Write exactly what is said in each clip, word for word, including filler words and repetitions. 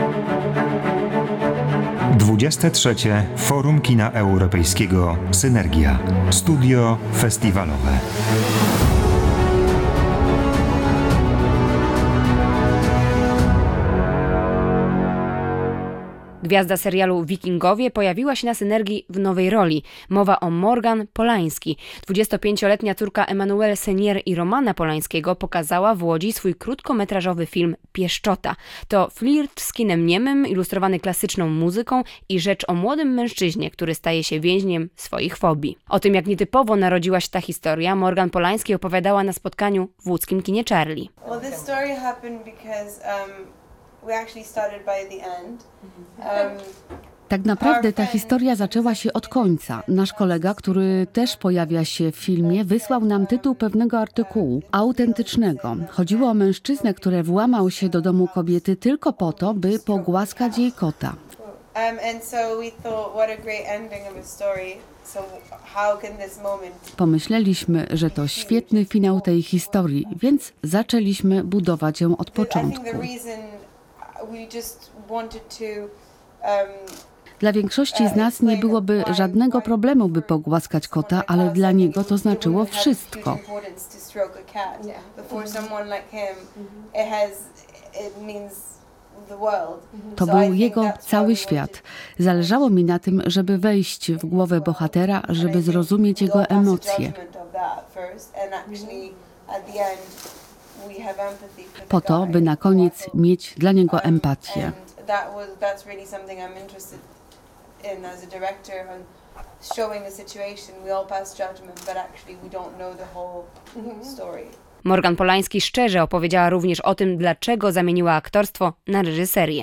dwudzieste trzecie Forum Kina Europejskiego Synergia. Studio festiwalowe. Gwiazda serialu Wikingowie pojawiła się na Synergii w nowej roli. Mowa o Morgan Polański. dwudziestopięcioletnia córka Emanuelle Seigner i Romana Polańskiego pokazała w Łodzi swój krótkometrażowy film Pieszczota. To flirt z kinem niemym, ilustrowany klasyczną muzyką i rzecz o młodym mężczyźnie, który staje się więźniem swoich fobii. O tym, jak nietypowo narodziła się ta historia, Morgan Polański opowiadała na spotkaniu w łódzkim kinie Charlie. Well, this story happened because um... we actually started by the end. Um, Tak naprawdę ta historia zaczęła się od końca. Nasz kolega, który też pojawia się w filmie, wysłał nam tytuł pewnego artykułu, autentycznego. Chodziło o mężczyznę, który włamał się do domu kobiety tylko po to, by pogłaskać jej kota. um, and so we thought, what a great ending of a story. So how can this moment... Pomyśleliśmy, że to świetny finał tej historii, więc zaczęliśmy budować ją od początku. Dla większości z nas nie byłoby żadnego problemu, by pogłaskać kota, ale dla niego to znaczyło wszystko. To był jego cały świat. Zależało mi na tym, żeby wejść w głowę bohatera, żeby zrozumieć jego emocje. Po to, by na koniec mieć dla niego empatię. Morgan Polański szczerze opowiedziała również o tym, dlaczego zamieniła aktorstwo na reżyserię.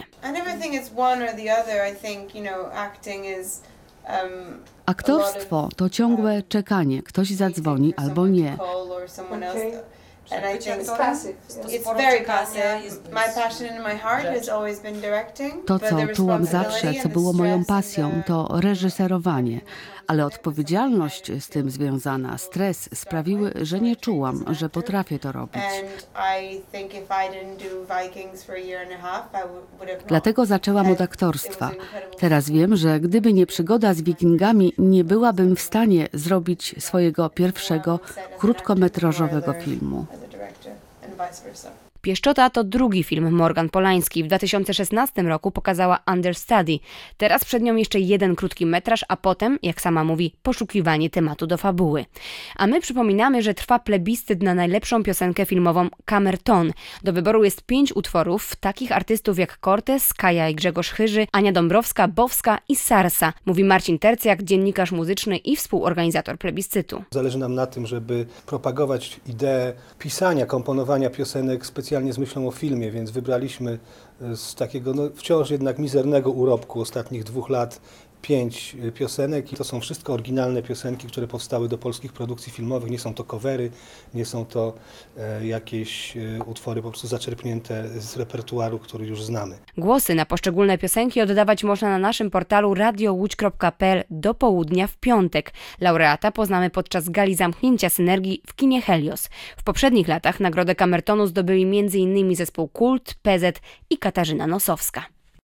Aktorstwo to ciągłe czekanie. Ktoś zadzwoni albo nie. And I think it's passive. It's very passive. My passion in my heart has always been directing. To, co czułam zawsze, co było moją pasją, to reżyserowanie. Ale odpowiedzialność z tym związana, stres sprawiły, że nie czułam, że potrafię to robić. Dlatego zaczęłam od aktorstwa. Teraz wiem, że gdyby nie przygoda z Wikingami, nie byłabym w stanie zrobić swojego pierwszego krótkometrażowego filmu. Pieszczota to drugi film Morgan Polański. W dwa tysiące szesnastym roku pokazała Understudy. Teraz przed nią jeszcze jeden krótki metraż, a potem, jak sama mówi, poszukiwanie tematu do fabuły. A my przypominamy, że trwa plebiscyt na najlepszą piosenkę filmową Camerton. Do wyboru jest pięć utworów takich artystów jak Cortez, Kaja i Grzegorz Chyży, Ania Dąbrowska, Bowska i Sarsa, mówi Marcin Tercjak, dziennikarz muzyczny i współorganizator plebiscytu. Zależy nam na tym, żeby propagować ideę pisania, komponowania piosenek specjalnie z myślą o filmie, więc wybraliśmy z takiego no, wciąż jednak mizernego urobku ostatnich dwóch lat pięć piosenek i to są wszystko oryginalne piosenki, które powstały do polskich produkcji filmowych. Nie są to covery, nie są to e, jakieś e, utwory po prostu zaczerpnięte z repertuaru, który już znamy. Głosy na poszczególne piosenki oddawać można na naszym portalu radio łódź kropka p l do południa w piątek. Laureata poznamy podczas gali zamknięcia Synergii w kinie Helios. W poprzednich latach nagrodę Camertonu zdobyli m.in. zespół Kult, P Z i Katarzyna Nosowska.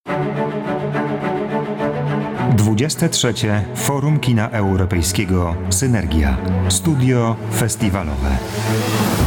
dwudzieste trzecie Forum Kina Europejskiego Synergia. Studio festiwalowe.